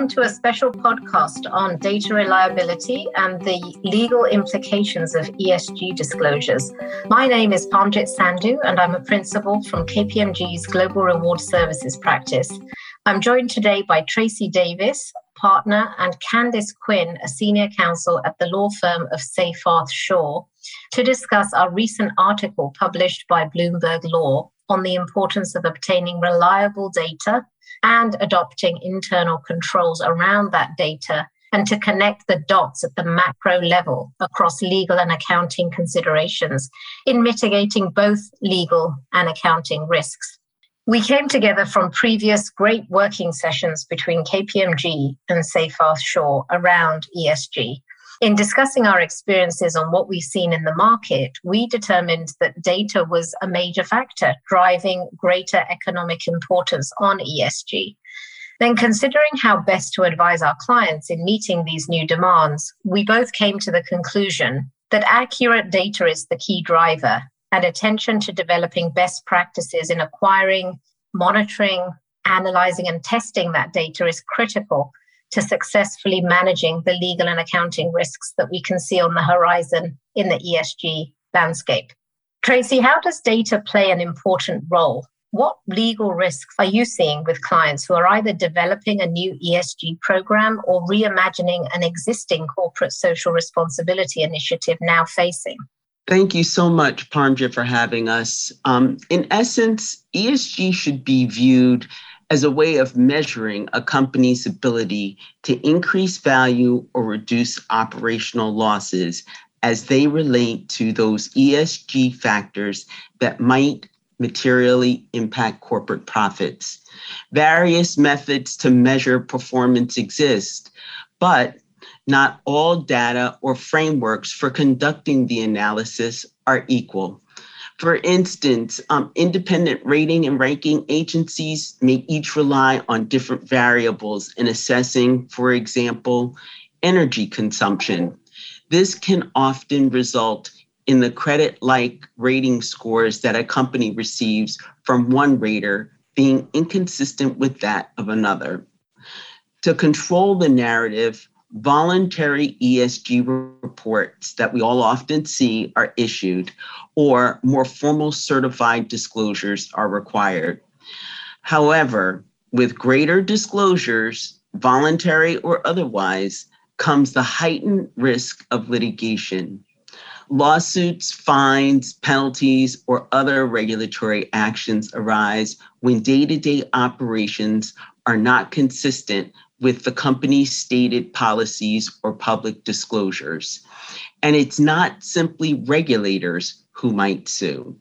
to a special podcast on data reliability and the legal implications of ESG disclosures. My name is Parmjit Sandhu, and I'm a principal from KPMG's Global Reward Services practice. I'm joined today by Tracy Davis, partner, and Candice Quinn, a senior counsel at the law firm of Seyfarth Shaw, to discuss our recent article published by Bloomberg Law on the importance of obtaining reliable data and adopting internal controls around that data, and to connect the dots at the macro level across legal and accounting considerations in mitigating both legal and accounting risks. We came together from previous great working sessions between KPMG and Seyfarth Shaw around ESG. In discussing our experiences on what we've seen in the market, we determined that data was a major factor driving greater economic importance on ESG. Then, considering how best to advise our clients in meeting these new demands, we both came to the conclusion that accurate data is the key driver, and attention to developing best practices in acquiring, monitoring, analyzing, and testing that data is critical to successfully managing the legal and accounting risks that we can see on the horizon in the ESG landscape. Tracy, how does data play an important role? What legal risks are you seeing with clients who are either developing a new ESG program or reimagining an existing corporate social responsibility initiative now facing? Thank you so much, Parmjit, for having us. In essence, ESG should be viewed as a way of measuring a company's ability to increase value or reduce operational losses as they relate to those ESG factors that might materially impact corporate profits. Various methods to measure performance exist, but not all data or frameworks for conducting the analysis are equal. For instance, independent rating and ranking agencies may each rely on different variables in assessing, for example, energy consumption. This can often result in the credit-like rating scores that a company receives from one rater being inconsistent with that of another. To control the narrative, voluntary ESG reports that we all often see are issued, or more formal certified disclosures are required. However, with greater disclosures, voluntary or otherwise, comes the heightened risk of litigation. Lawsuits, fines, penalties, or other regulatory actions arise when day-to-day operations are not consistent with the company's stated policies or public disclosures. And it's not simply regulators who might sue.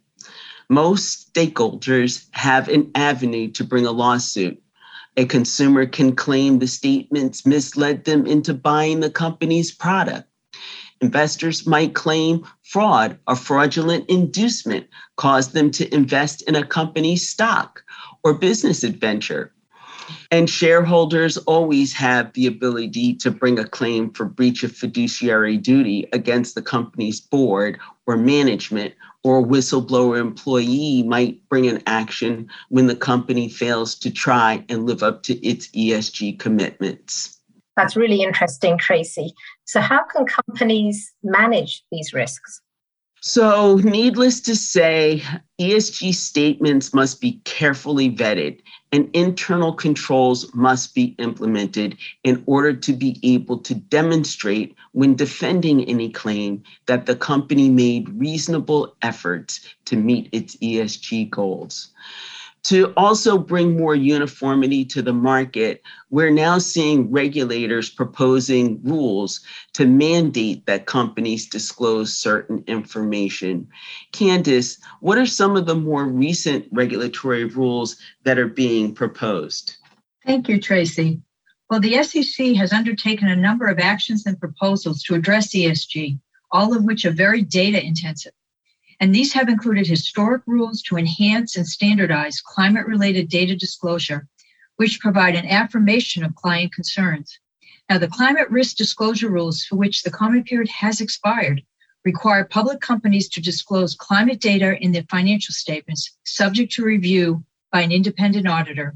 Most stakeholders have an avenue to bring a lawsuit. A consumer can claim the statements misled them into buying the company's product. Investors might claim fraud or fraudulent inducement caused them to invest in a company's stock or business adventure. And shareholders always have the ability to bring a claim for breach of fiduciary duty against the company's board or management, or a whistleblower employee might bring an action when the company fails to try and live up to its ESG commitments. That's really interesting, Tracy. So how can companies manage these risks? So needless to say, ESG statements must be carefully vetted and internal controls must be implemented in order to be able to demonstrate when defending any claim that the company made reasonable efforts to meet its ESG goals. To also bring more uniformity to the market, we're now seeing regulators proposing rules to mandate that companies disclose certain information. Candice, what are some of the more recent regulatory rules that are being proposed? Thank you, Tracy. Well, the SEC has undertaken a number of actions and proposals to address ESG, all of which are very data intensive. And these have included historic rules to enhance and standardize climate-related data disclosure, which provide an affirmation of client concerns. Now, the climate risk disclosure rules for which the comment period has expired require public companies to disclose climate data in their financial statements, subject to review by an independent auditor,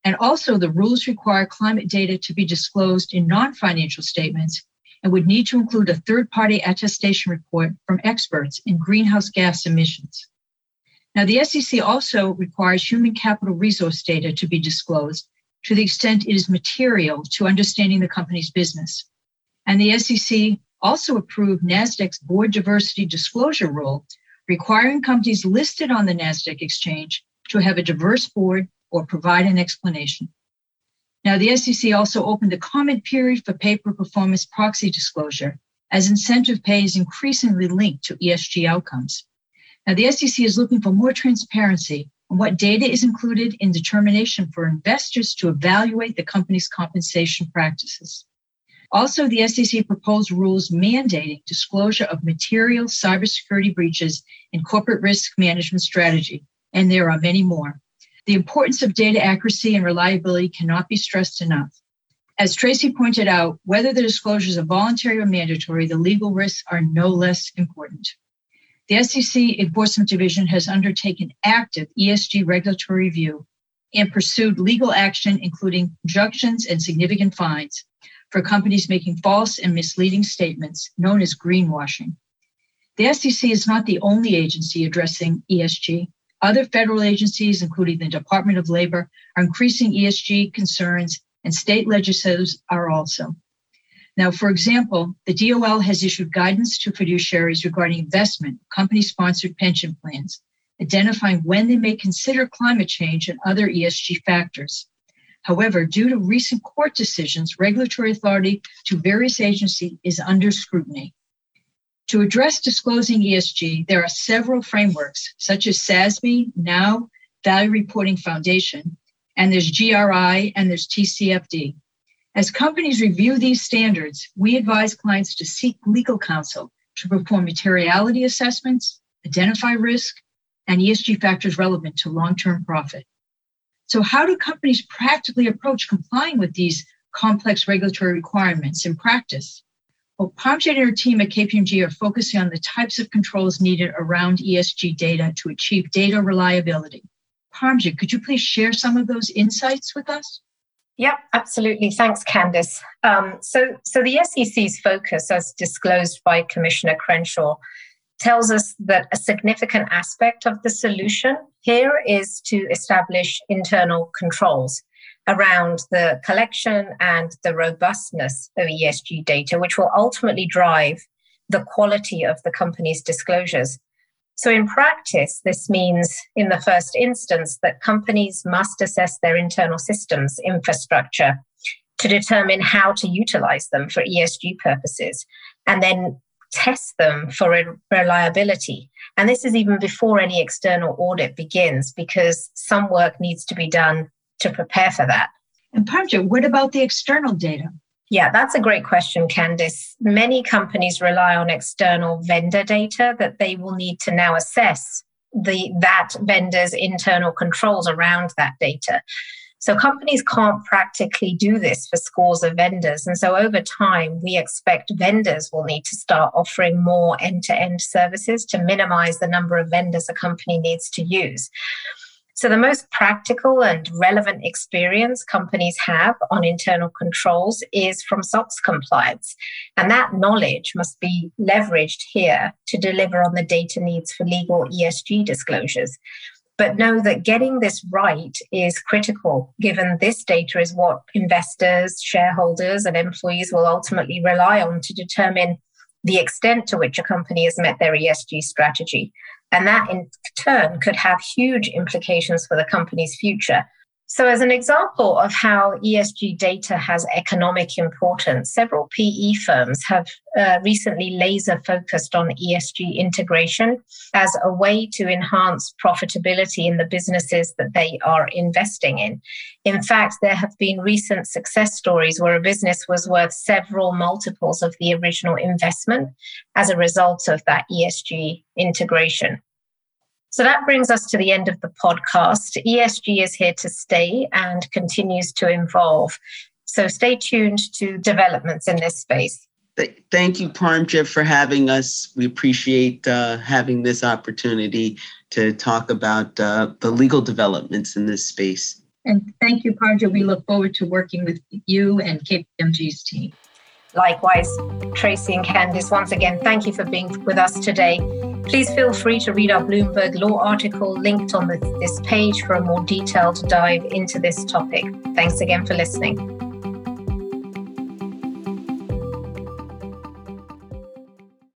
And also, the rules require climate data to be disclosed in non-financial statements and would need to include a third-party attestation report from experts in greenhouse gas emissions. Now, the SEC also requires human capital resource data to be disclosed to the extent it is material to understanding the company's business. And the SEC also approved NASDAQ's board diversity disclosure rule, requiring companies listed on the NASDAQ exchange to have a diverse board or provide an explanation. Now, the SEC also opened a comment period for pay-for-performance proxy disclosure, as incentive pay is increasingly linked to ESG outcomes. Now, the SEC is looking for more transparency on what data is included in determination for investors to evaluate the company's compensation practices. Also, the SEC proposed rules mandating disclosure of material cybersecurity breaches in corporate risk management strategy, and there are many more. The importance of data accuracy and reliability cannot be stressed enough. As Tracy pointed out, whether the disclosures are voluntary or mandatory, the legal risks are no less important. The SEC Enforcement Division has undertaken active ESG regulatory review and pursued legal action, including injunctions and significant fines for companies making false and misleading statements, known as greenwashing. The SEC is not the only agency addressing ESG. Other federal agencies, including the Department of Labor, are increasing ESG concerns, and state legislators are also. Now, for example, the DOL has issued guidance to fiduciaries regarding investment, company-sponsored pension plans, identifying when they may consider climate change and other ESG factors. However, due to recent court decisions, regulatory authority to various agencies is under scrutiny. To address disclosing ESG, there are several frameworks, such as SASB, now Value Reporting Foundation, and there's GRI, and there's TCFD. As companies review these standards, we advise clients to seek legal counsel to perform materiality assessments, identify risk, and ESG factors relevant to long-term profit. So how do companies practically approach complying with these complex regulatory requirements in practice? Well, Parmjit and her team at KPMG are focusing on the types of controls needed around ESG data to achieve data reliability. Parmjit, could you please share some of those insights with us? Yep, absolutely. Thanks, Candice. So the SEC's focus, as disclosed by Commissioner Crenshaw, tells us that a significant aspect of the solution here is to establish internal controls around the collection and the robustness of ESG data, which will ultimately drive the quality of the company's disclosures. So in practice, this means in the first instance that companies must assess their internal systems infrastructure to determine how to utilize them for ESG purposes, and then test them for reliability. And this is even before any external audit begins, because some work needs to be done to prepare for that. And Parmjit, what about the external data? Yeah, that's a great question, Candice. Many companies rely on external vendor data that they will need to now assess that vendor's internal controls around that data. So companies can't practically do this for scores of vendors. And so over time, we expect vendors will need to start offering more end-to-end services to minimize the number of vendors a company needs to use. So the most practical and relevant experience companies have on internal controls is from SOX compliance. And that knowledge must be leveraged here to deliver on the data needs for legal ESG disclosures. But know that getting this right is critical, given this data is what investors, shareholders, and employees will ultimately rely on to determine the extent to which a company has met their ESG strategy. And that in turn could have huge implications for the company's future. So as an example of how ESG data has economic importance, several PE firms have recently laser focused on ESG integration as a way to enhance profitability in the businesses that they are investing in. In fact, there have been recent success stories where a business was worth several multiples of the original investment as a result of that ESG integration. So that brings us to the end of the podcast. ESG is here to stay and continues to evolve. So stay tuned to developments in this space. Thank you, Parmjit, for having us. We appreciate having this opportunity to talk about the legal developments in this space. And thank you, Parja. We look forward to working with you and KPMG's team. Likewise, Tracy and Candice, once again, thank you for being with us today. Please feel free to read our Bloomberg Law article linked on this page for a more detailed dive into this topic. Thanks again for listening.